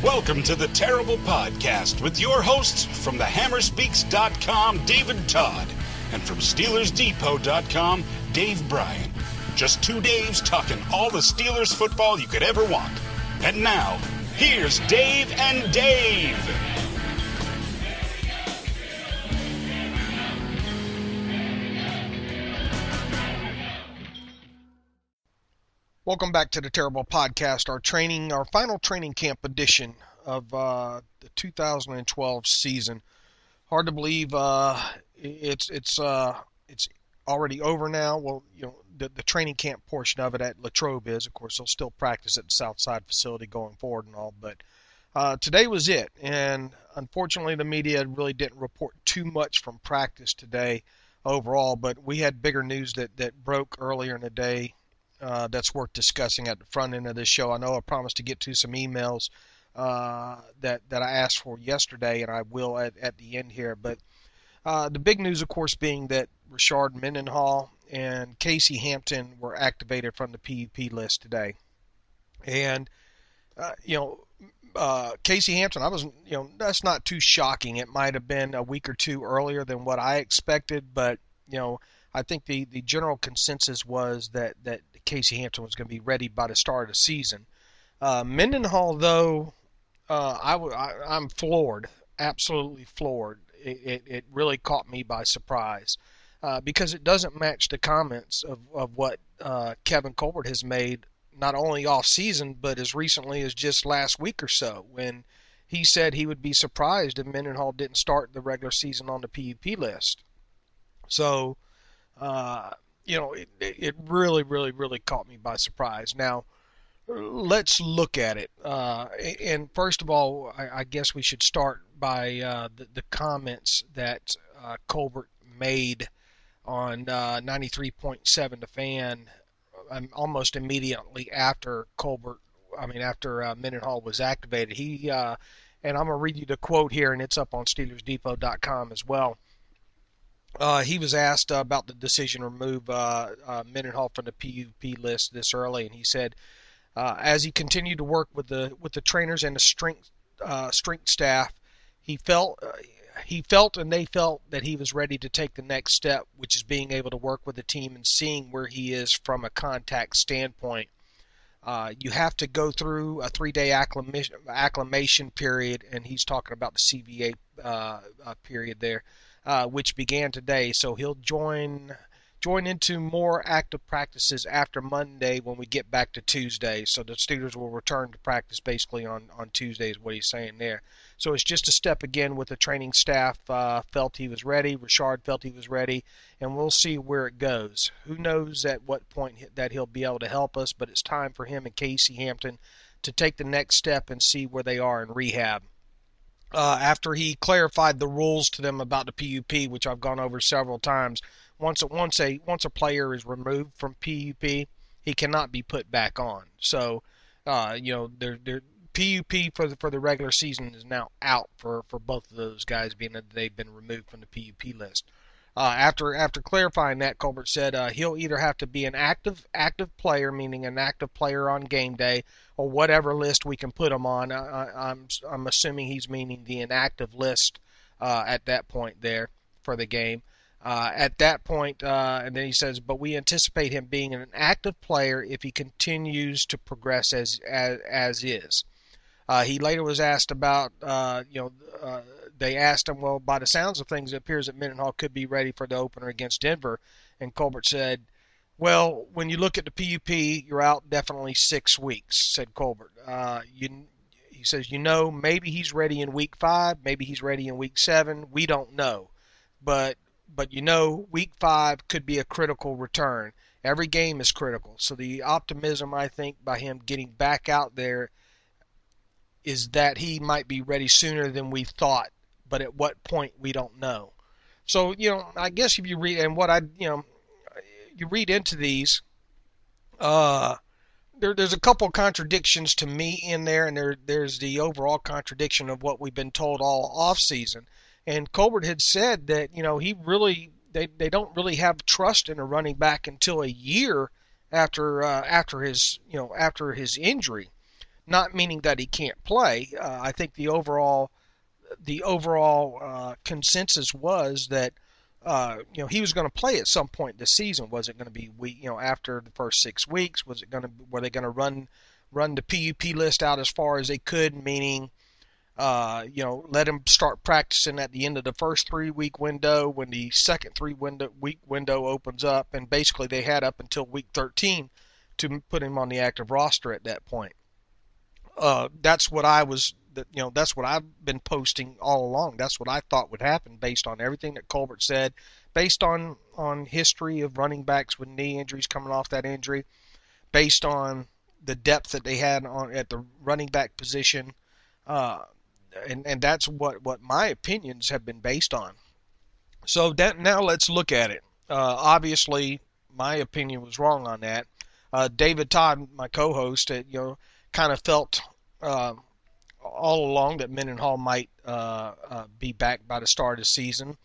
Welcome to the Terrible Podcast with your hosts from thehammerspeaks.com, David Todd, and from SteelersDepot.com, Dave Bryan. Just two Daves talking all the Steelers football you could ever want. And now, here's Dave and Dave. Welcome back to the Terrible Podcast, our final training camp edition of the 2012 season. Hard to believe it's already over now. Well, you know, the training camp portion of it at Latrobe is, of course, they'll still practice at the Southside facility going forward and all, but today was it, and unfortunately the media really didn't report too much from practice today overall, but we had bigger news that broke earlier in the day. That's worth discussing at the front end of this show. I know I promised to get to some emails that I asked for yesterday, and I will at the end here. But the big news, of course, being that Rashard Mendenhall and Casey Hampton were activated from the PUP list today. And, Casey Hampton, that's not too shocking. It might have been a week or two earlier than what I expected, but, I think the general consensus was that Casey Hampton was going to be ready by the start of the season. Mendenhall, though, I'm floored, absolutely floored. It really caught me by surprise because it doesn't match the comments of what Kevin Colbert has made not only off season but as recently as just last week or so, when he said he would be surprised if Mendenhall didn't start the regular season on the PUP list. So, it really, really, really caught me by surprise. Now, let's look at it. And first of all, I guess we should start by the comments that Colbert made on 93.7 The Fan almost immediately after Mendenhall was activated. And I'm going to read you the quote here, and it's up on SteelersDepot.com as well. He was asked about the decision to remove Mendenhall from the PUP list this early, and he said, as he continued to work with the trainers and the strength staff, he felt and they felt that he was ready to take the next step, which is being able to work with the team and seeing where he is from a contact standpoint. You have to go through a 3-day acclimation period, and he's talking about the CBA period there. Which began today, so he'll join into more active practices after Monday when we get back to Tuesday. So the Steelers will return to practice basically on Tuesday is what he's saying there. So it's just a step again with the training staff felt he was ready. Rashard felt he was ready, and we'll see where it goes. Who knows at what point that he'll be able to help us, but it's time for him and Casey Hampton to take the next step and see where they are in rehab. After he clarified the rules to them about the PUP, which I've gone over several times, once a player is removed from PUP, he cannot be put back on. So, their PUP for the regular season is now out for both of those guys, being that they've been removed from the PUP list. After clarifying that, Colbert said he'll either have to be an active player, meaning an active player on game day, or whatever list we can put him on. I'm assuming he's meaning the inactive list at that point there for the game. At that point, and then he says, but we anticipate him being an active player if he continues to progress as is. He later was asked about, they asked him, well, by the sounds of things, it appears that Mendenhall could be ready for the opener against Denver. And Colbert said, well, when you look at the PUP, you're out definitely 6 weeks, said Colbert. He says, maybe he's ready in week 5, maybe he's ready in week 7. We don't know. But week 5 could be a critical return. Every game is critical. So the optimism, I think, by him getting back out there is that he might be ready sooner than we thought. But at what point, we don't know. So, I guess if you read, and you read into these, there's a couple contradictions to me in there, and there's the overall contradiction of what we've been told all off season. And Colbert had said that they don't really have trust in a running back until a year after his injury. not meaning that he can't play. I think the overall consensus was that he was going to play at some point this season. Was it going to be after the first 6 weeks? Were they going to run the PUP list out as far as they could, meaning let him start practicing at the end of the first 3-week window when the second 3-week window opens up, and basically they had up until week 13 to put him on the active roster at that point. That's what that's what I've been posting all along. That's what I thought would happen based on everything that Colbert said, based on history of running backs with knee injuries coming off that injury, based on the depth that they had at the running back position. And that's what my opinions have been based on. So now let's look at it. Obviously, my opinion was wrong on that. David Todd, my co-host, kind of felt all along that Mendenhall might be back by the start of the season.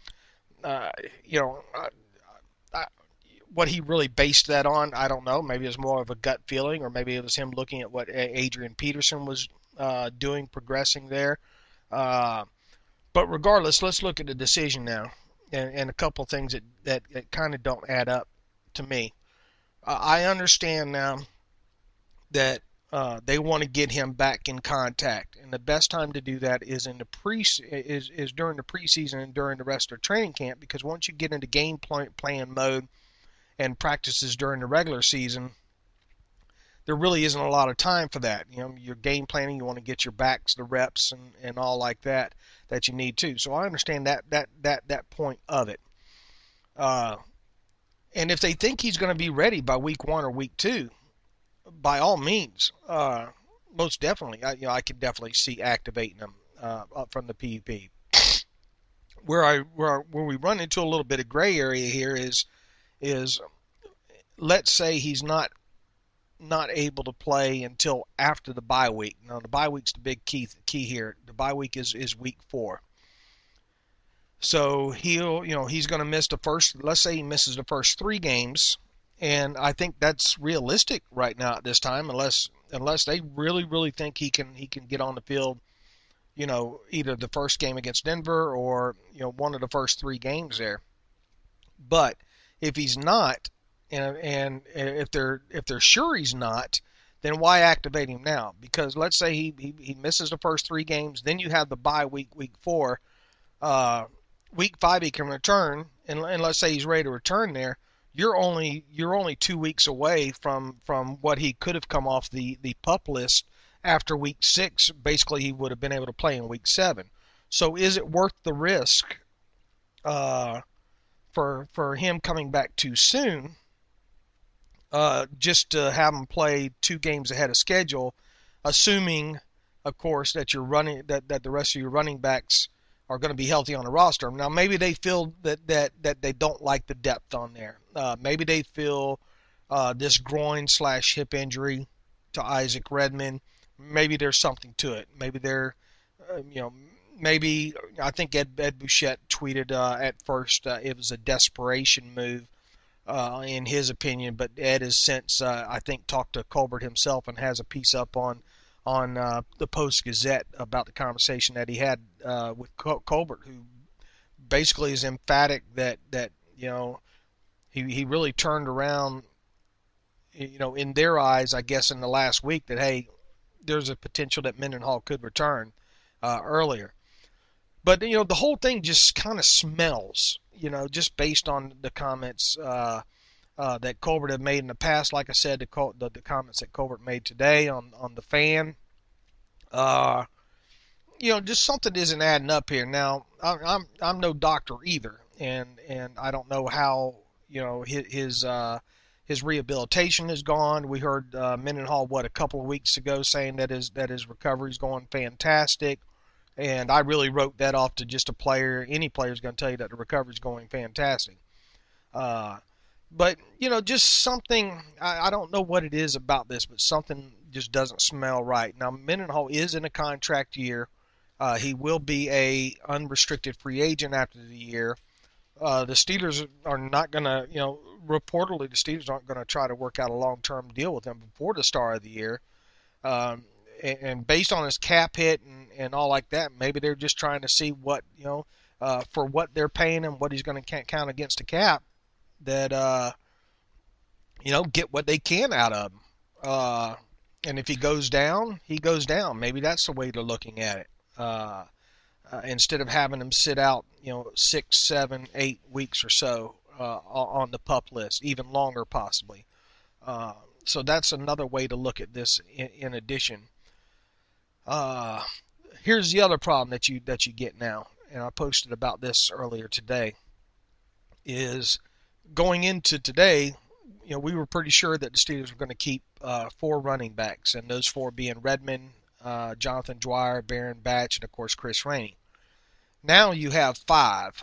What he really based that on, I don't know. Maybe it was more of a gut feeling, or maybe it was him looking at what Adrian Peterson was doing, progressing there. But regardless, let's look at the decision now, and a couple things that kind of don't add up to me. I understand now that they want to get him back in contact, and the best time to do that is is during the preseason and during the rest of training camp, because once you get into game plan mode and practices during the regular season, there really isn't a lot of time for that. Your game planning, you want to get your backs, the reps, and all like that you need to. So I understand that point of it. And if they think he's going to be ready by week 1 or week 2, by all means, most definitely, I could definitely see activating him up from the PUP. Where we run into a little bit of gray area here is let's say he's not able to play until after the bye week. Now, the bye week's the big key here. The bye week is week 4. So he's going to miss let's say he misses the first 3 games, and I think that's realistic right now at this time, unless they really, really think he can get on the field, either the first game against Denver or, one of the first 3 games there. But if he's not, and if they're sure he's not, then why activate him now? Because let's say he misses the first 3 games, then you have the bye week 4. Week 5 he can return, and let's say he's ready to return there. You're only 2 weeks away from what he could have come off the PUP list after week 6. Basically, he would have been able to play in week 7. So is it worth the risk for him coming back too soon, just to have him play 2 games ahead of schedule, assuming, of course, that that the rest of your running backs are going to be healthy on the roster? Now, maybe they feel that they don't like the depth on there. Maybe they feel this groin/hip injury to Isaac Redman, maybe there's something to it. Maybe they're, maybe, I think Ed Bouchette tweeted at first it was a desperation move in his opinion, but Ed has since, I think, talked to Colbert himself and has a piece up on the Post-Gazette about the conversation that he had with Colbert, who basically is emphatic that he really turned around, in their eyes, I guess, in the last week, that, hey, there's a potential that Mendenhall could return earlier. But, the whole thing just kind of smells, just based on the comments that Colbert had made in the past. Like I said, the comments that Colbert made today on the Fan. Just something isn't adding up here. Now, I'm no doctor either, and I don't know how his rehabilitation is gone. We heard Mendenhall a couple of weeks ago saying that his recovery is going fantastic, and I really wrote that off to just a player. Any player is going to tell you that the recovery is going fantastic. But just something, I don't know what it is about this, but something just doesn't smell right. Now, Mendenhall is in a contract year. He will be a unrestricted free agent after the year. The Steelers are not going to, reportedly the Steelers aren't going to try to work out a long-term deal with him before the start of the year. and based on his cap hit and all like that, maybe they're just trying to see what, for what they're paying him, what he's going to count against the cap, that, get what they can out of him. And if he goes down, he goes down. Maybe that's the way they're looking at it. Instead of having him sit out, 6, 7, 8 weeks or so on the PUP list, even longer possibly. So that's another way to look at this. In addition, here's the other problem that you get now, and I posted about this earlier today. Is going into today, we were pretty sure that the Steelers were going to keep 4 running backs, and those 4 being Redmond, Jonathan Dwyer, Baron Batch, and of course Chris Rainey. Now you have 5.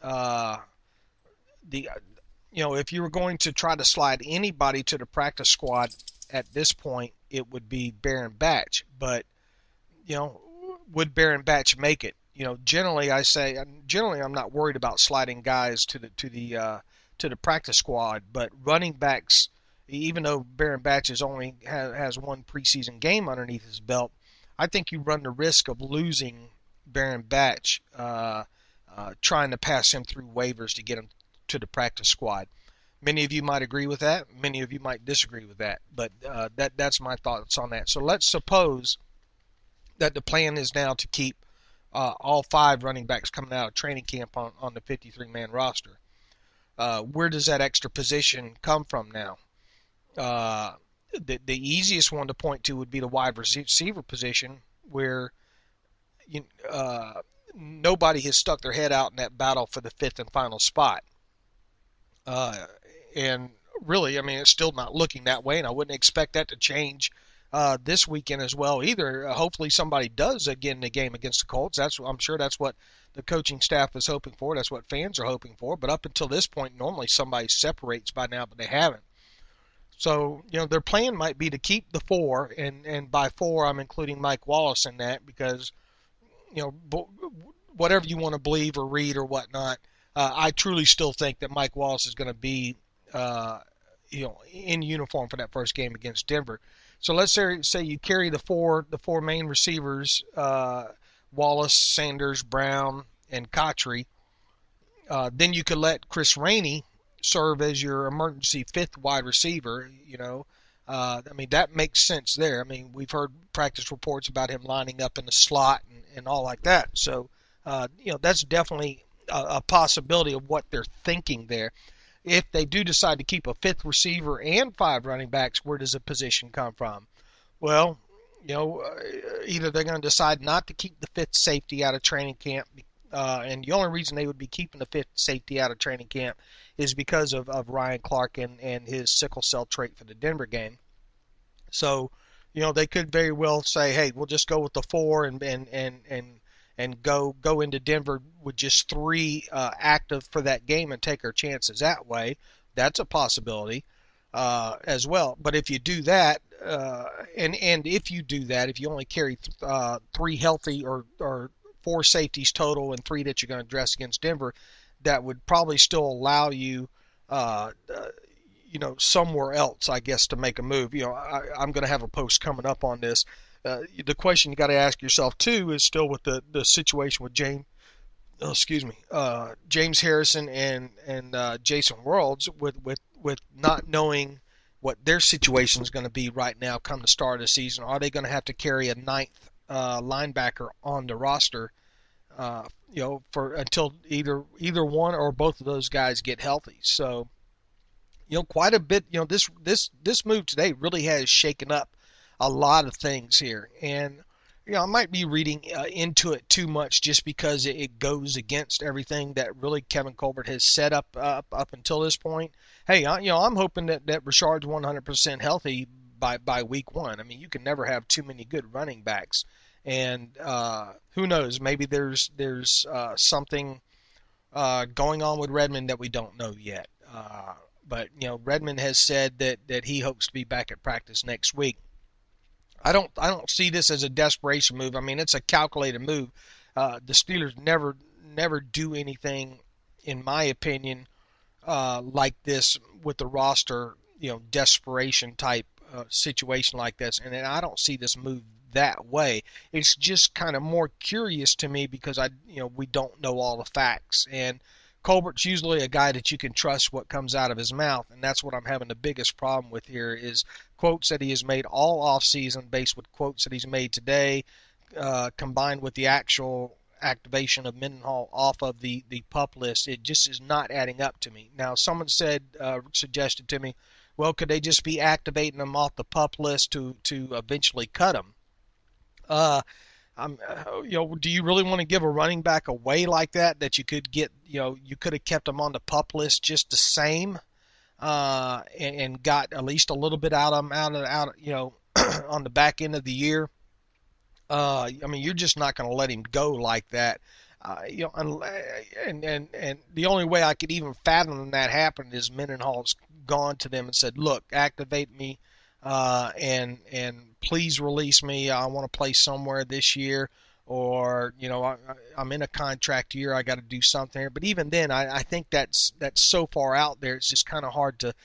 If you were going to try to slide anybody to the practice squad at this point, it would be Baron Batch. But would Baron Batch make it? Generally I'm not worried about sliding guys to the practice squad, but running backs, even though Baron Batch has 1 preseason game underneath his belt, I think you run the risk of losing Baron Batch, trying to pass him through waivers to get him to the practice squad. Many of you might agree with that. Many of you might disagree with that. But that's my thoughts on that. So let's suppose that the plan is now to keep all 5 running backs coming out of training camp on the 53-man roster. Where does that extra position come from now? The easiest one to point to would be the wide receiver position, where nobody has stuck their head out in that battle for the 5th and final spot. And really, it's still not looking that way, and I wouldn't expect that to change this weekend as well either. Hopefully somebody does again in the game against the Colts. I'm sure that's what the coaching staff is hoping for. That's what fans are hoping for. But up until this point, normally somebody separates by now, but they haven't. So, their plan might be to keep the 4, and by 4 I'm including Mike Wallace in that because, whatever you want to believe or read or whatnot, I truly still think that Mike Wallace is going to be, in uniform for that first game against Denver. So let's say you carry the four main receivers, Wallace, Sanders, Brown, and Cotchery. Then you could let Chris Rainey serve as your emergency 5th wide receiver. That makes sense there. We've heard practice reports about him lining up in the slot and all like that. So, that's definitely a possibility of what they're thinking there. If they do decide to keep a 5th receiver and 5 running backs, where does the position come from? Well, either they're going to decide not to keep the 5th safety out of training camp, and the only reason they would be keeping the 5th safety out of training camp is because of Ryan Clark and his sickle cell trait for the Denver game. So, they could very well say, hey, we'll just go with the 4 and go into Denver with just 3 active for that game and take our chances that way. That's a possibility as well. But if you do that, and if you do that, if you only carry 3 healthy or 4 safeties total and 3 that you're going to dress against Denver, that would probably still allow you, somewhere else, I guess, to make a move. I'm going to have a post coming up on this. The question you got to ask yourself too is still with the situation with James Harrison and Jason Worlds with not knowing what their situation is going to be right now come the start of the season. Are they going to have to carry a 9th linebacker on the roster? For until either one or both of those guys get healthy. So, quite a bit. This move today really has shaken up a lot of things here, and I might be reading into it too much just because it goes against everything that really Kevin Colbert has set up until this point. Hey, I'm hoping that Rashard's 100% healthy by week 1. You can never have too many good running backs. And who knows? Maybe there's something going on with Redmond that we don't know yet. But Redmond has said that he hopes to be back at practice next week. I don't see this as a desperation move. It's a calculated move. The Steelers never do anything, in my opinion, like this with the roster. Desperation type situation like this, and I don't see this move that way. It's just kind of more curious to me because we don't know all the facts. And Colbert's usually a guy that you can trust what comes out of his mouth, and that's what I'm having the biggest problem with here is quotes that he has made all off season based with quotes that he's made today, combined with the actual activation of Mendenhall off of the PUP list. It just is not adding up to me. Now, someone suggested to me, well, could they just be activating them off the PUP list to eventually cut them? Do you really want to give a running back away like that you could get, you could have kept them on the PUP list just the same, and got at least a little bit out of them, on the back end of the year? You're just not going to let him go like that. And the only way I could even fathom that happened is Mendenhall's gone to them and said, look, activate me, and please release me. I want to play somewhere this year, or I'm in a contract year. I got to do something here. But even then, I think that's so far out there. It's just kind of hard to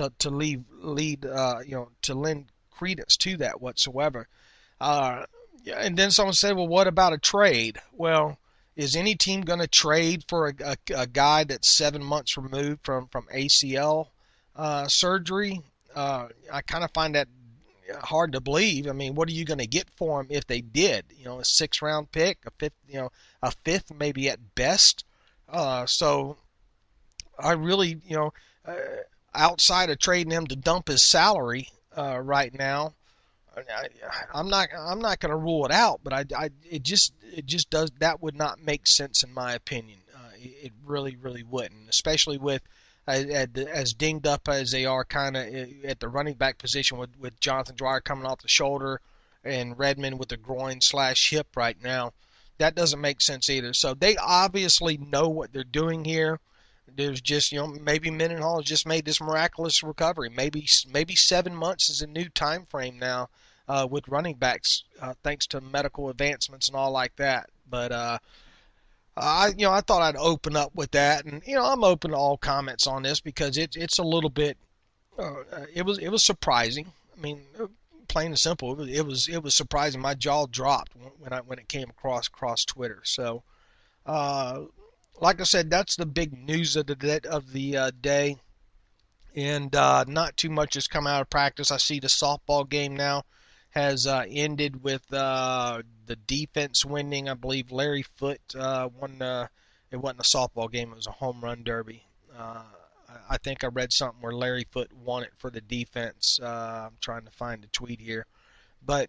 lend credence to that whatsoever. And then someone said, well, what about a trade? Well, is any team going to trade for a guy that's 7 months removed from ACL surgery? I kind of find that hard to believe. I mean, what are you going to get for him if they did? A 6th-round pick, a fifth maybe at best. So I really, outside of trading him to dump his salary right now, I'm not going to rule it out, but it just does, that would not make sense in my opinion. It really wouldn't, especially with as dinged up as they are kind of at the running back position with Jonathan Dwyer coming off the shoulder and Redmond with the groin/hip right now. That doesn't make sense either. So they obviously know what they're doing here. There's just, maybe Mendenhall has just made this miraculous recovery. Maybe 7 months is a new time frame now with running backs, thanks to medical advancements and all like that. But I thought I'd open up with that, and I'm open to all comments on this because it's a little bit. It was surprising. I mean, plain and simple, it was surprising. My jaw dropped when it came across Twitter. So. Like I said, that's the big news of the day, and not too much has come out of practice. I see the softball game now has ended with the defense winning. I believe Larry Foote won. It wasn't a softball game; it was a home run derby. I think I read something where Larry Foote won it for the defense. I'm trying to find the tweet here, but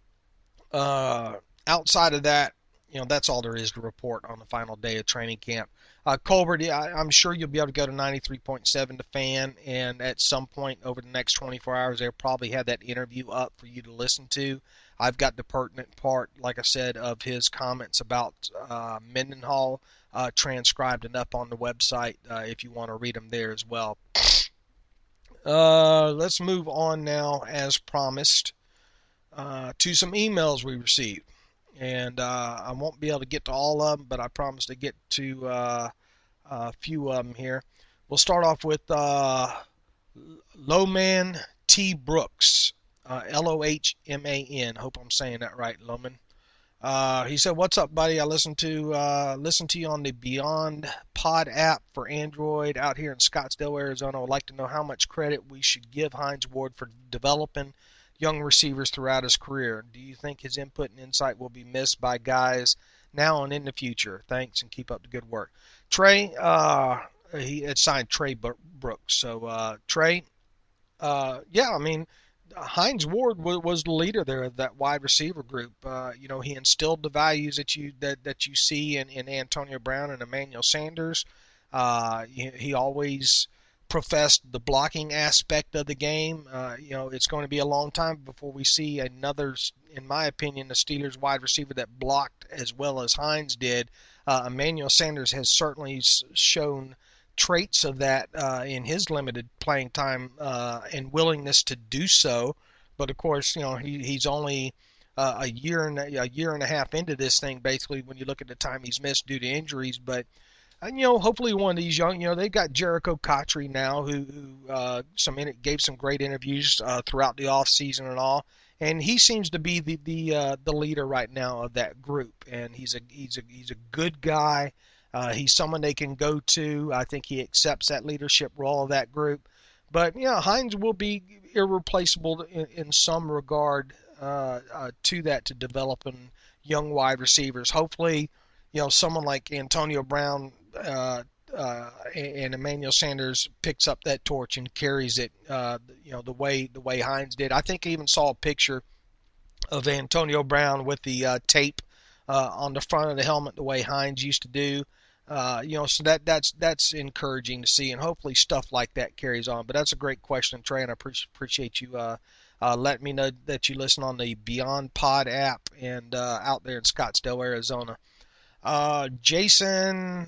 outside of that. That's all there is to report on the final day of training camp. Colbert, I'm sure you'll be able to go to 93.7 The Fan, and at some point over the next 24 hours, they'll probably have that interview up for you to listen to. I've got the pertinent part, like I said, of his comments about Mendenhall transcribed and up on the website if you want to read them there as well. Let's move on now, as promised, to some emails we received. And I won't be able to get to all of them, but I promise to get to a few of them here. We'll start off with Loman T. Brooks, Lohman. Hope I'm saying that right, Loman. He said, "What's up, buddy? I listen to you on the Beyond Pod app for Android out here in Scottsdale, Arizona. I would like to know how much credit we should give Hines Ward for developing young receivers throughout his career. Do you think his input and insight will be missed by guys now and in the future? Thanks, and keep up the good work." Trey, he had signed Trey Brooks. So Trey, Hines Ward was the leader there of that wide receiver group. He instilled the values that you see in Antonio Brown and Emmanuel Sanders. He always professed the blocking aspect of the game. It's going to be a long time before we see another, in my opinion, the Steelers wide receiver that blocked as well as Hines did. Emmanuel Sanders has certainly shown traits of that in his limited playing time and willingness to do so. But of course, he's only a year and a half into this thing, basically, when you look at the time he's missed due to injuries. But hopefully one of they've got Jericho Cotchery now, who gave some great interviews throughout the off season and all. and he seems to be the leader right now of that group. And he's a good guy. He's someone they can go to. I think he accepts that leadership role of that group. But Hines will be irreplaceable in some regard to that, to developing young wide receivers. Hopefully, someone like Antonio Brown and Emmanuel Sanders picks up that torch and carries it, the way Hines did. I think I even saw a picture of Antonio Brown with the tape on the front of the helmet, the way Hines used to do. So that's encouraging to see, and hopefully stuff like that carries on. But that's a great question, Trey, and I appreciate you letting me know that you listen on the Beyond Pod app and out there in Scottsdale, Arizona. Jason,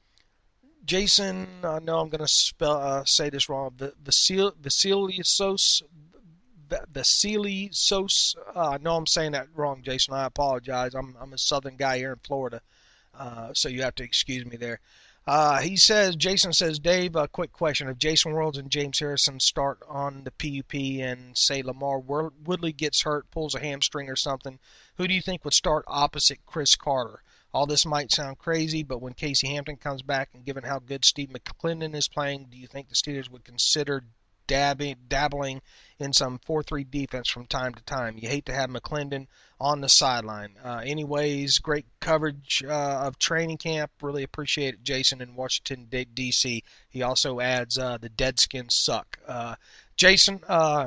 I know I'm going to say this wrong. Vasilios. I know I'm saying that wrong, Jason. I apologize. I'm a Southern guy here in Florida, so you have to excuse me there. Jason says, Dave, a quick question. If Jason Worilds and James Harrison start on the PUP and, say, LaMarr Woodley gets hurt, pulls a hamstring or something, who do you think would start opposite Chris Carter? All this might sound crazy, but when Casey Hampton comes back, and given how good Steve McClendon is playing, do you think the Steelers would consider dabbling in some 4-3 defense from time to time? You hate to have McClendon on the sideline. Anyways, great coverage of training camp. Really appreciate it, Jason in Washington, D.C. He also adds the Deadskins suck. Jason,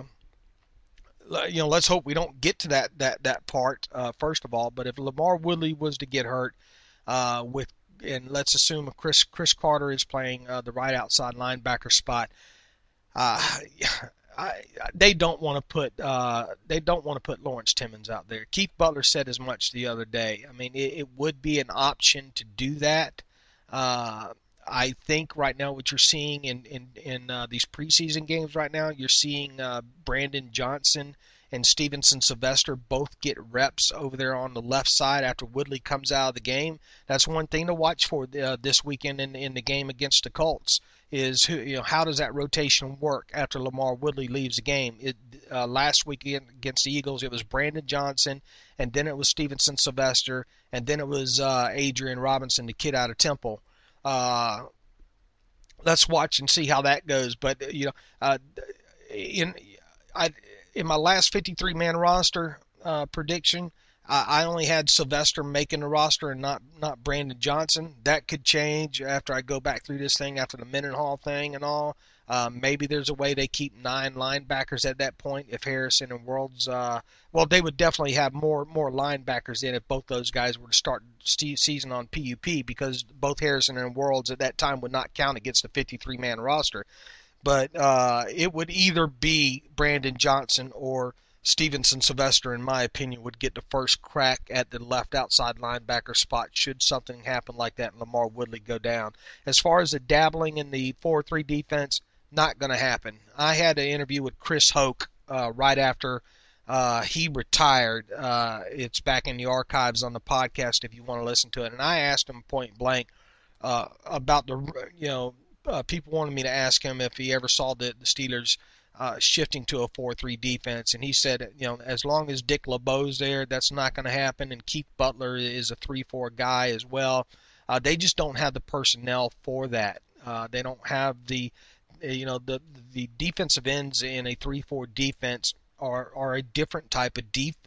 let's hope we don't get to that part, first of all. But if LaMarr Woodley was to get hurt, and let's assume Chris Carter is playing the right outside linebacker spot, they don't want to put Lawrence Timmons out there. Keith Butler said as much the other day. I mean, it would be an option to do that. I think right now what you're seeing in these preseason games right now, you're seeing Brandon Johnson and Stevenson Sylvester both get reps over there on the left side after Woodley comes out of the game. That's one thing to watch for this weekend in the game against the Colts, is how does that rotation work after LaMarr Woodley leaves the game. Last weekend against the Eagles, it was Brandon Johnson, and then it was Stevenson Sylvester, and then it was Adrian Robinson, the kid out of Temple. Let's watch and see how that goes. But in my last 53-man roster prediction, I only had Sylvester making the roster and not Brandon Johnson. That could change after I go back through this thing after the Mendenhall thing and all. Maybe there's a way they keep 9 linebackers at that point if Harrison and Worlds. They would definitely have more linebackers in if both those guys were to start season on PUP, because both Harrison and Worlds at that time would not count against the 53-man roster. But it would either be Brandon Johnson or Stevenson Sylvester, in my opinion, would get the first crack at the left outside linebacker spot should something happen like that and LaMarr Woodley go down. As far as the dabbling in the 4-3 defense, not going to happen. I had an interview with Chris Hoke right after he retired. It's back in the archives on the podcast if you want to listen to it. And I asked him point blank about people wanted me to ask him if he ever saw the Steelers shifting to a 4-3 defense, and he said, as long as Dick LeBeau's there, that's not going to happen, and Keith Butler is a 3-4 guy as well. They just don't have the personnel for that. They don't have the defensive ends in a 3-4 defense are a different type of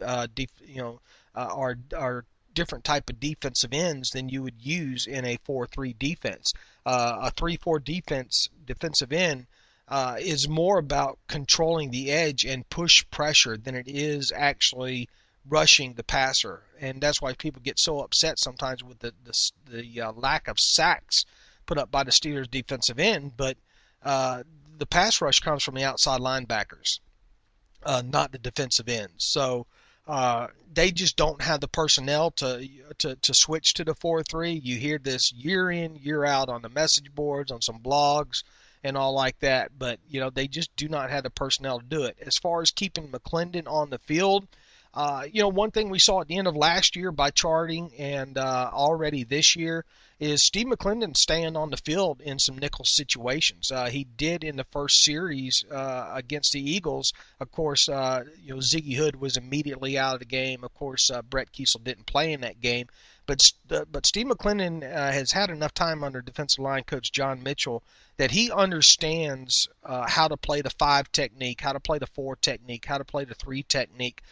are different type of defensive ends than you would use in a 4-3 defense. A 3-4 defensive end is more about controlling the edge and push pressure than it is actually rushing the passer. And that's why people get so upset sometimes with the lack of sacks put up by the Steelers defensive end. But the pass rush comes from the outside linebackers, not the defensive ends. So they just don't have the personnel to switch to the 4-3. You hear this year in, year out on the message boards, on some blogs, and all like that. But, they just do not have the personnel to do it. As far as keeping McClendon on the field, One thing we saw at the end of last year by charting and already this year is Steve McClendon staying on the field in some nickel situations. He did in the first series against the Eagles. Of course, Ziggy Hood was immediately out of the game. Of course, Brett Kiesel didn't play in that game. But Steve McClendon has had enough time under defensive line coach John Mitchell that he understands how to play the 5 technique, how to play the 4 technique, how to play the 3 technique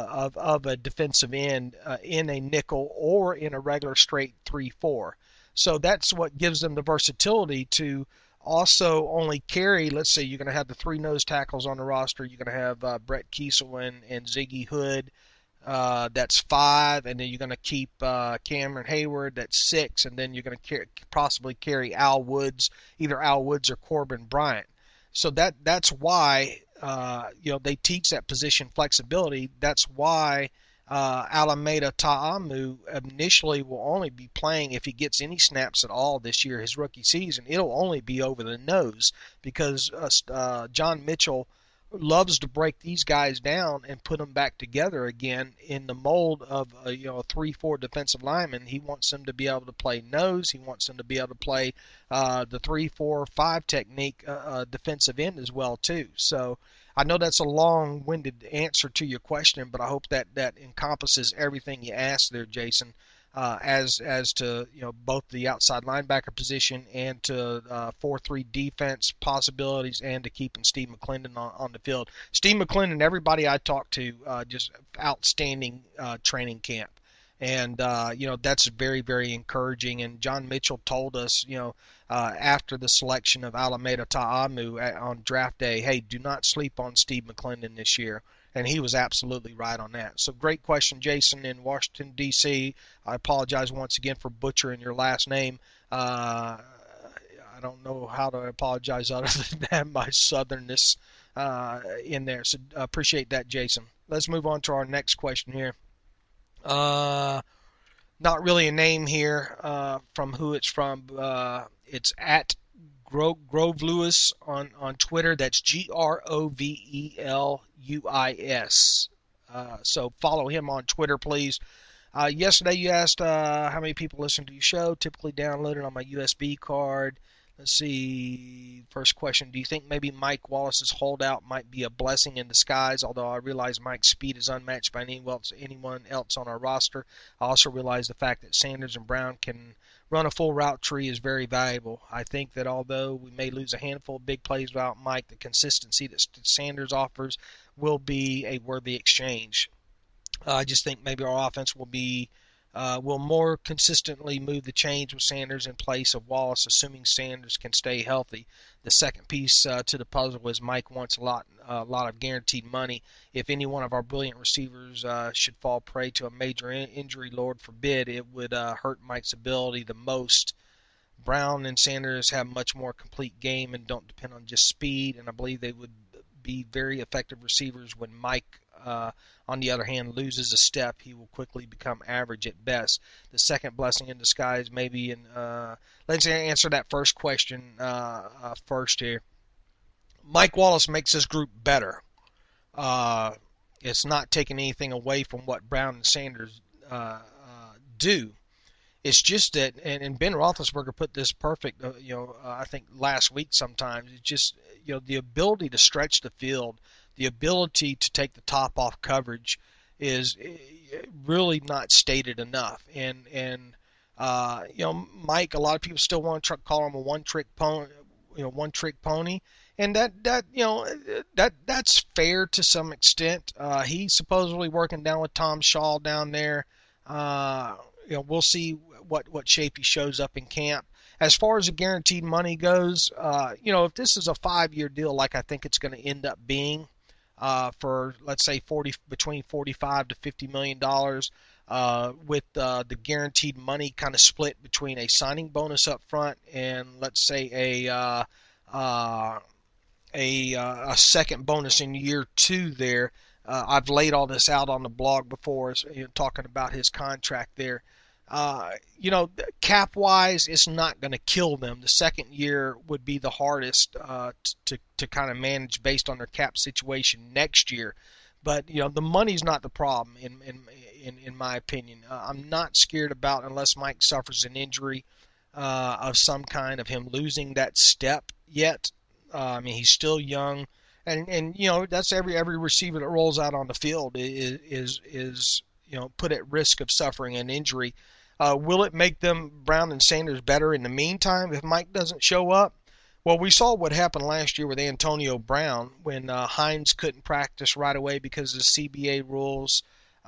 of a defensive end in a nickel or in a regular straight 3-4. So that's what gives them the versatility to also only carry, let's say you're going to have the 3 nose tackles on the roster. You're going to have Brett Kiesel and Ziggy Hood. That's 5, and then you're going to keep Cameron Hayward. That's 6, and then you're going to possibly carry Al Woods, either Al Woods or Corbin Bryant. So that's why they teach that position flexibility. That's why Alameda Ta'amu initially will only be playing, if he gets any snaps at all this year, his rookie season, it'll only be over the nose because John Mitchell loves to break these guys down and put them back together again in the mold of a 3-4 defensive lineman. He wants them to be able to play nose. He wants them to be able to play the 3-4-5 technique defensive end as well too. So I know that's a long-winded answer to your question, but I hope that encompasses everything you asked there, Jason, as to both the outside linebacker position and to 4-3 defense possibilities and to keeping Steve McClendon on the field. Steve McClendon, everybody I talked to, just outstanding training camp. And, that's very, very encouraging. And John Mitchell told us, after the selection of Alameda Ta'amu on draft day, hey, do not sleep on Steve McClendon this year. And he was absolutely right on that. So great question, Jason, in Washington, D.C. I apologize once again for butchering your last name. I don't know how to apologize other than that, my southernness in there. So appreciate that, Jason. Let's move on to our next question here. Not really a name here from who it's from. It's at Grove Lewis on Twitter. That's GROVELUIS. So follow him on Twitter, please. Yesterday you asked how many people listen to your show, typically downloaded on my USB card. Let's see. First question, do you think maybe Mike Wallace's holdout might be a blessing in disguise? Although I realize Mike's speed is unmatched by anyone else on our roster. I also realize the fact that Sanders and Brown can run a full route tree is very valuable. I think that although we may lose a handful of big plays without Mike, the consistency that Sanders offers will be a worthy exchange. I just think maybe our offense will more consistently move the chains with Sanders in place of Wallace, assuming Sanders can stay healthy. The second piece to the puzzle is Mike wants a lot of guaranteed money. If any one of our brilliant receivers should fall prey to a major injury, Lord forbid, it would hurt Mike's ability the most. Brown and Sanders have much more complete game and don't depend on just speed, and I believe they would be very effective receivers. When Mike, on the other hand, loses a step, he will quickly become average at best. The second blessing in disguise, maybe, and let's answer that first question first here. Mike Wallace makes this group better. It's not taking anything away from what Brown and Sanders do. It's just that, and Ben Roethlisberger put this perfect, I think last week sometimes, it's just, the ability to stretch the field, the ability to take the top off coverage is really not stated enough. And Mike, a lot of people still want to call him a one-trick pony. And that's fair to some extent. He's supposedly working down with Tom Shaw down there. We'll see what shape he shows up in camp. As far as the guaranteed money goes, if this is a 5-year deal, like I think it's going to end up being, for let's say between $45 to $50 million, with the guaranteed money kind of split between a signing bonus up front and let's say a second bonus in year 2 there. I've laid all this out on the blog before, talking about his contract there. Cap-wise, it's not going to kill them. The second year would be the hardest to kind of manage based on their cap situation next year. But the money's not the problem in my opinion. I'm not scared about, unless Mike suffers an injury of some kind, of him losing that step yet. I mean, he's still young, and that's every receiver that rolls out on the field is put at risk of suffering an injury. Will it make them, Brown and Sanders, better in the meantime if Mike doesn't show up? Well, we saw what happened last year with Antonio Brown when Hines couldn't practice right away because of the CBA rules.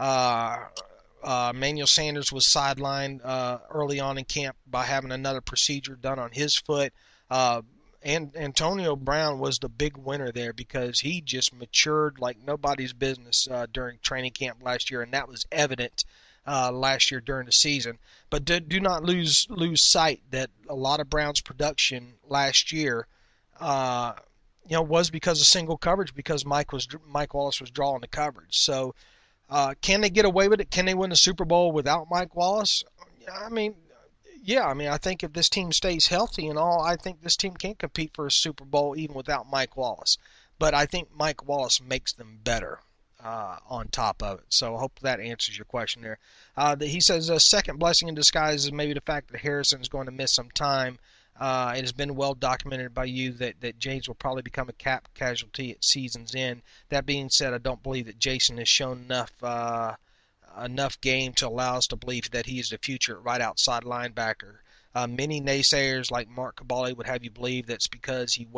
Emmanuel Sanders was sidelined early on in camp by having another procedure done on his foot. And Antonio Brown was the big winner there because he just matured like nobody's business during training camp last year, and that was evident last year during the season. But do not lose sight that a lot of Brown's production last year, was because of single coverage, because Mike Wallace was drawing the coverage. So can they get away with it? Can they win the Super Bowl without Mike Wallace? I mean, yeah. I mean, I think if this team stays healthy and all, I think this team can compete for a Super Bowl even without Mike Wallace. But I think Mike Wallace makes them better on top of it. So I hope that answers your question there. He says a second blessing in disguise is maybe the fact that Harrison is going to miss some time. It has been well documented by you that James will probably become a cap casualty at season's end. That being said, I don't believe that Jason has shown enough game to allow us to believe that he is the future right outside linebacker. Many naysayers like Mark Cabali would have you believe that's because he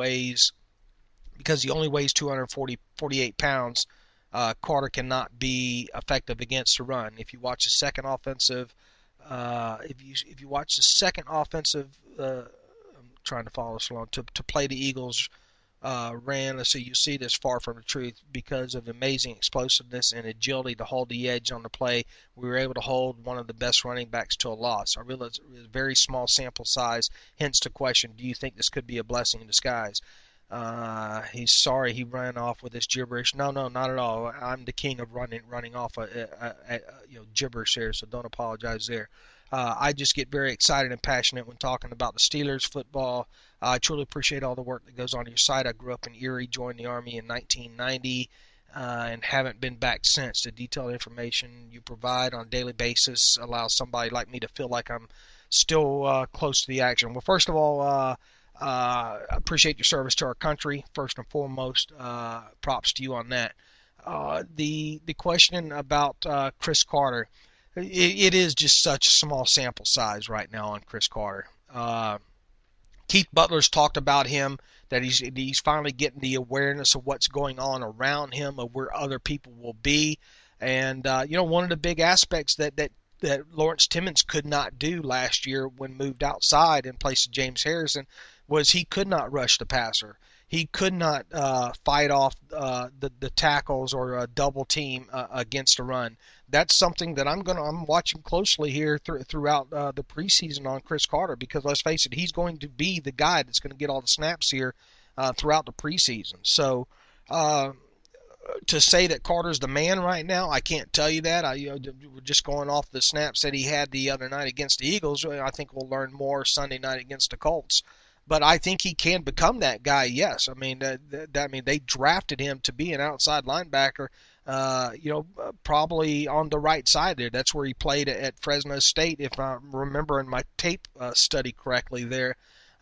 only weighs 248 pounds. Carter cannot be effective against the run. If you watch the second offensive, if you watch the second offensive, I'm trying to follow this along, to play the Eagles ran, so you see this far from the truth. Because of amazing explosiveness and agility to hold the edge on the play, we were able to hold one of the best running backs to a loss. I realize it's a very small sample size, hence the question, do you think this could be a blessing in disguise? He's sorry he ran off with this gibberish. No, not at all. I'm the king of running off gibberish here, so don't apologize there. I just get very excited and passionate when talking about the Steelers football. I truly appreciate all the work that goes on your site. I grew up in Erie, joined the Army in 1990, and haven't been back since. The detailed information you provide on a daily basis allows somebody like me to feel like I'm still close to the action. Well, first of all, I appreciate your service to our country, first and foremost. Props to you on that. The question about Cris Carter, it is just such a small sample size right now on Cris Carter. Keith Butler's talked about him, that he's finally getting the awareness of what's going on around him, of where other people will be. And, one of the big aspects that Lawrence Timmons could not do last year when moved outside in place of James Harrison was he could not rush the passer. He could not fight off the tackles or a double team against a run. That's something that I'm watching closely here throughout the preseason on Cris Carter, because let's face it, he's going to be the guy that's going to get all the snaps here throughout the preseason. So to say that Carter's the man right now, I can't tell you that. We're just going off the snaps that he had the other night against the Eagles. I think we'll learn more Sunday night against the Colts. But I think he can become that guy, yes. I mean, they drafted him to be an outside linebacker, probably on the right side there. That's where he played at Fresno State, if I'm remembering my tape study correctly there.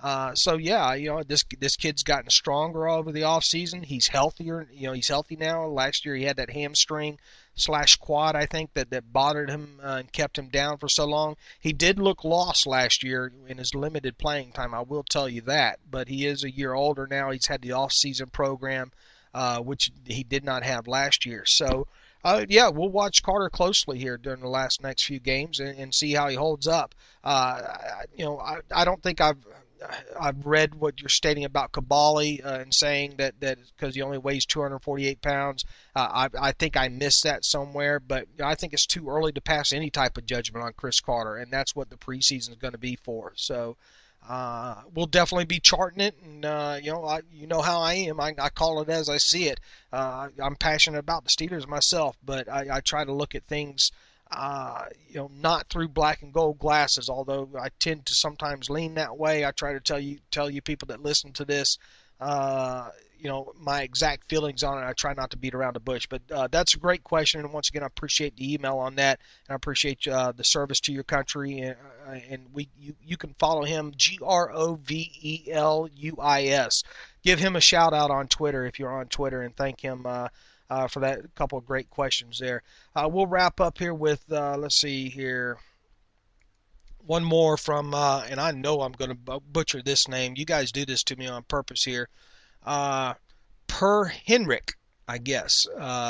This kid's gotten stronger over the offseason. He's healthier. He's healthy now. Last year he had that hamstring / quad, I think, that bothered him and kept him down for so long. He did look lost last year in his limited playing time, I will tell you that. But he is a year older now. He's had the off-season program, which he did not have last year. So, we'll watch Carter closely here during the next few games and see how he holds up. I don't think I've read what you're stating about Cabali and saying that because he only weighs 248 pounds. I think I missed that somewhere, but I think it's too early to pass any type of judgment on Cris Carter, and that's what the preseason is going to be for. So we'll definitely be charting it, and you know how I am. I call it as I see it. I'm passionate about the Steelers myself, but I try to look at things not through black and gold glasses, although I tend to sometimes lean that way. I try to tell you people that listen to this, my exact feelings on it. I try not to beat around the bush, but that's a great question. And once again, I appreciate the email on that, and I appreciate the service to your country. And you can follow him, Groveluis. Give him a shout out on Twitter if you're on Twitter, and thank him for that couple of great questions there. We'll wrap up here with let's see here. One more from, and I know I'm going to butcher this name. You guys do this to me on purpose here. Per Henrik, I guess,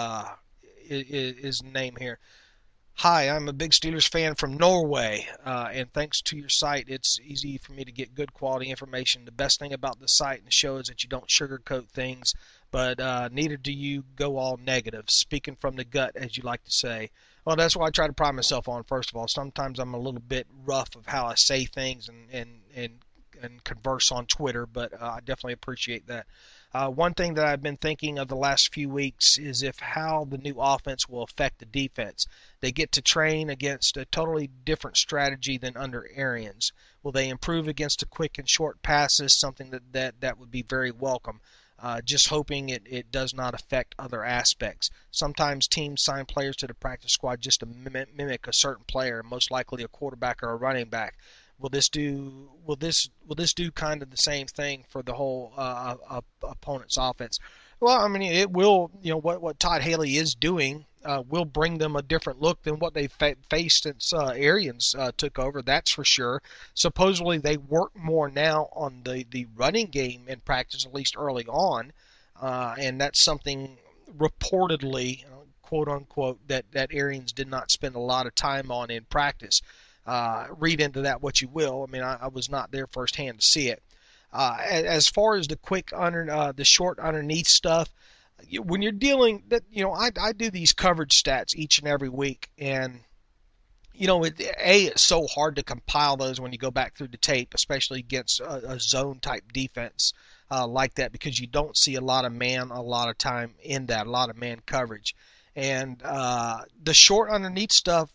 is the name here. Hi, I'm a big Steelers fan from Norway, and thanks to your site, it's easy for me to get good quality information. The best thing about the site and the show is that you don't sugarcoat things, but neither do you go all negative, speaking from the gut, as you like to say. Well, that's what I try to pride myself on, first of all. Sometimes I'm a little bit rough of how I say things and converse on Twitter, but I definitely appreciate that. One thing that I've been thinking of the last few weeks is how the new offense will affect the defense. They get to train against a totally different strategy than under Arians. Will they improve against the quick and short passes, something that would be very welcome. Just hoping it does not affect other aspects. Sometimes teams sign players to the practice squad just to mimic a certain player, most likely a quarterback or a running back. Will this do kind of the same thing for the whole opponent's offense? Well, I mean, it will. What Todd Haley is doing will bring them a different look than what they faced since Arians took over. That's for sure. Supposedly they work more now on the running game in practice, at least early on, and that's something reportedly, quote unquote, that Arians did not spend a lot of time on in practice. Read into that what you will. I mean, I was not there firsthand to see it. As far as the short underneath stuff, when you're dealing that, I do these coverage stats each and every week, and it's so hard to compile those when you go back through the tape, especially against a zone type defense like that, because you don't see a lot of man a lot of time in that, a lot of man coverage, and the short underneath stuff,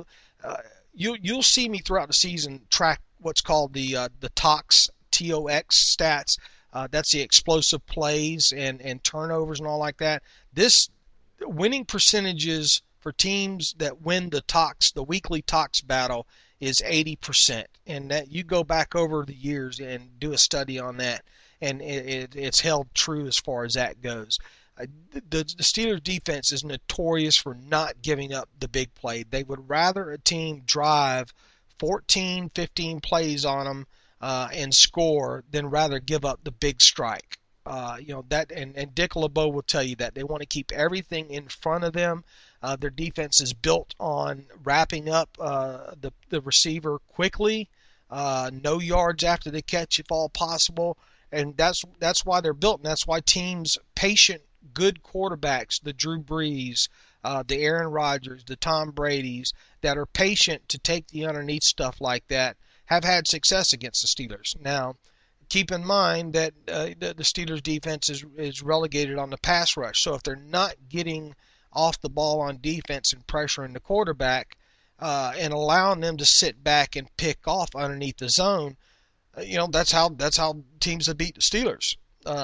you'll see me throughout the season track what's called the TOX stats. That's the explosive plays and turnovers and all like that. This winning percentages for teams that win the weekly TOX battle is 80%. And that you go back over the years and do a study on that, and it's held true as far as that goes. The Steelers defense is notorious for not giving up the big play. They would rather a team drive 14, 15 plays on them and score than rather give up the big strike. And Dick LeBeau will tell you that they want to keep everything in front of them. Their defense is built on wrapping up the receiver quickly, no yards after the catch if all possible, and that's why they're built, and that's why teams, patient, good quarterbacks, the Drew Brees, the Aaron Rodgers, the Tom Bradys, that are patient to take the underneath stuff like that, have had success against the Steelers. Now, keep in mind that the Steelers defense is relegated on the pass rush. So if they're not getting off the ball on defense and pressuring the quarterback and allowing them to sit back and pick off underneath the zone, that's how teams have beat the Steelers.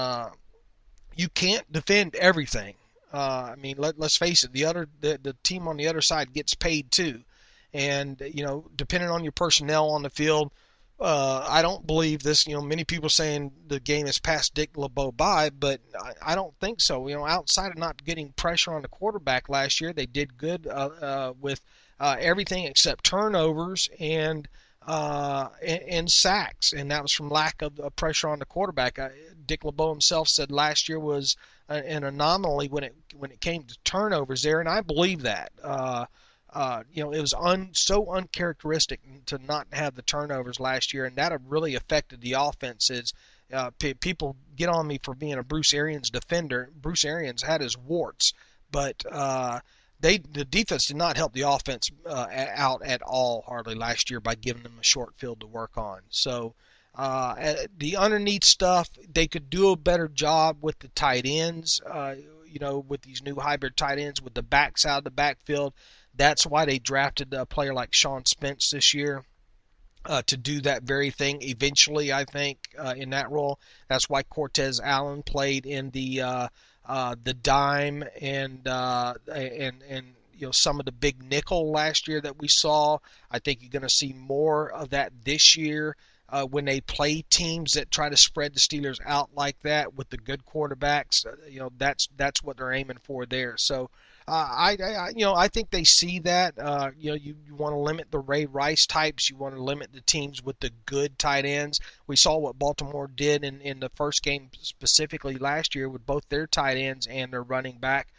You can't defend everything. I mean, let's face it. The team on the other side gets paid too. And, depending on your personnel on the field, I don't believe this. Many people saying the game has passed Dick LeBeau by, but I don't think so. Outside of not getting pressure on the quarterback last year, they did good with everything except turnovers and sacks, and that was from lack of pressure on the quarterback. Dick LeBeau himself said last year was an anomaly when it came to turnovers there, and I believe that. It was so uncharacteristic to not have the turnovers last year, and that have really affected the offenses. People get on me for being a Bruce Arians defender. Bruce Arians had his warts, but the defense did not help the offense out at all hardly last year by giving them a short field to work on. So the underneath stuff, they could do a better job with the tight ends, with these new hybrid tight ends with the backs out of the backfield. That's why they drafted a player like Sean Spence this year. to do that very thing eventually, I think, in that role. That's why Cortez Allen played in the dime and some of the big nickel last year that we saw. I think you're going to see more of that this year. When they play teams that try to spread the Steelers out like that with the good quarterbacks, that's what they're aiming for there. So I think they see that. You want to limit the Ray Rice types. You want to limit the teams with the good tight ends. We saw what Baltimore did in the first game specifically last year with both their tight ends and their running back.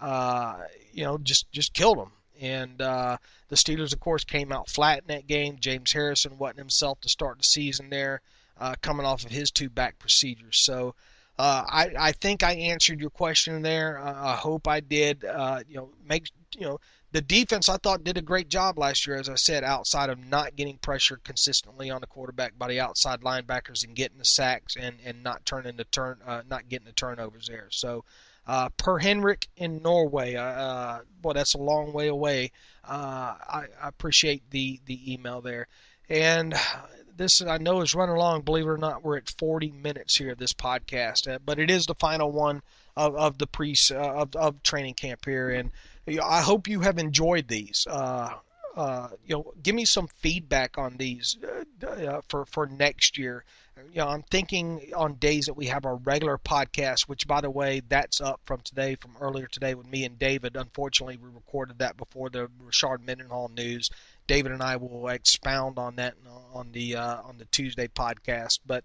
Just killed them. And the Steelers, of course, came out flat in that game. James Harrison wasn't himself to start the season there, coming off of his two back procedures. So I think I answered your question there. I hope I did. The defense I thought did a great job last year, as I said, outside of not getting pressure consistently on the quarterback by the outside linebackers and getting the sacks and not getting the turnovers there. So. Per Henrik in Norway. That's a long way away. I appreciate the email there. And this, I know, is running along. Believe it or not, we're at 40 minutes here of this podcast. But it is the final one of the of training camp here. And I hope you have enjoyed these. Give me some feedback on these for next year. I'm thinking on days that we have our regular podcast, which, by the way, that's up from earlier today with me and David. Unfortunately, we recorded that before the Rashard Mendenhall news. David and I will expound on that on the Tuesday podcast. But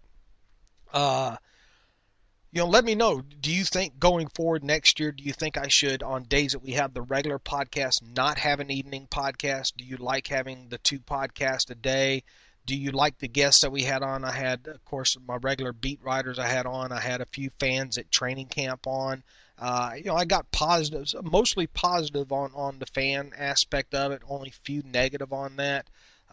let me know. Do you think going forward next year, do you think I should, on days that we have the regular podcast, not have an evening podcast? Do you like having the 2 podcasts a day? Do you like the guests that we had on? I had, of course, my regular beat writers I had on. I had a few fans at training camp on. I got positives, mostly positive on the fan aspect of it, only few negative on that.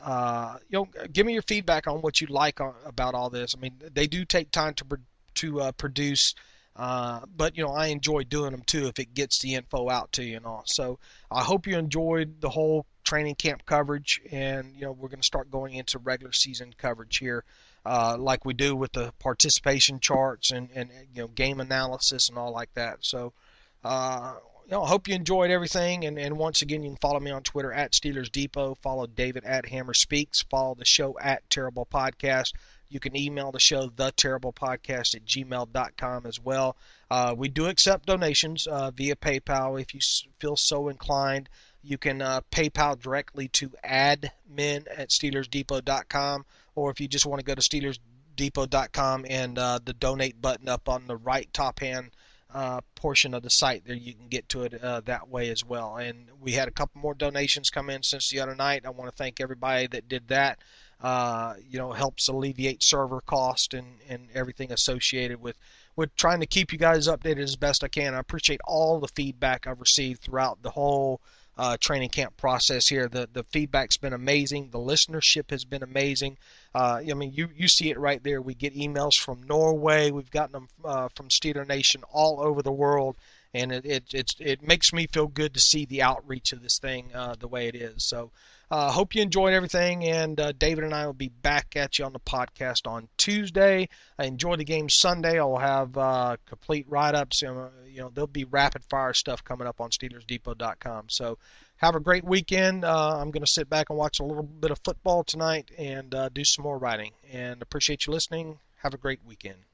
Give me your feedback on what you like about all this. I mean, they do take time to produce, but I enjoy doing them too if it gets the info out to you and all. So I hope you enjoyed the whole training camp coverage, and we're going to start going into regular season coverage here, like we do with the participation charts and game analysis and all like that. So I hope you enjoyed everything, and once again, you can follow me on Twitter at Steelers Depot, follow David at Hammer Speaks, follow the show at Terrible Podcast. You can email the show, theterriblepodcast@gmail.com as well. We do accept donations via PayPal if you feel so inclined. You can PayPal directly to admin@SteelersDepot.com, or if you just want to go to SteelersDepot.com and the donate button up on the right top hand portion of the site there, you can get to it that way as well. And we had a couple more donations come in since the other night. I want to thank everybody that did that. Helps alleviate server cost and everything associated with trying to keep you guys updated as best I can. I appreciate all the feedback I've received throughout the whole training camp process here. The feedback's been amazing. The listenership has been amazing. You see it right there. We get emails from Norway. We've gotten them from Steeler Nation all over the world, and it makes me feel good to see the outreach of this thing the way it is. So hope you enjoyed everything, and David and I will be back at you on the podcast on Tuesday. Enjoy the game Sunday. I'll have complete write-ups. There'll be rapid-fire stuff coming up on SteelersDepot.com. So have a great weekend. I'm going to sit back and watch a little bit of football tonight and do some more writing. And appreciate you listening. Have a great weekend.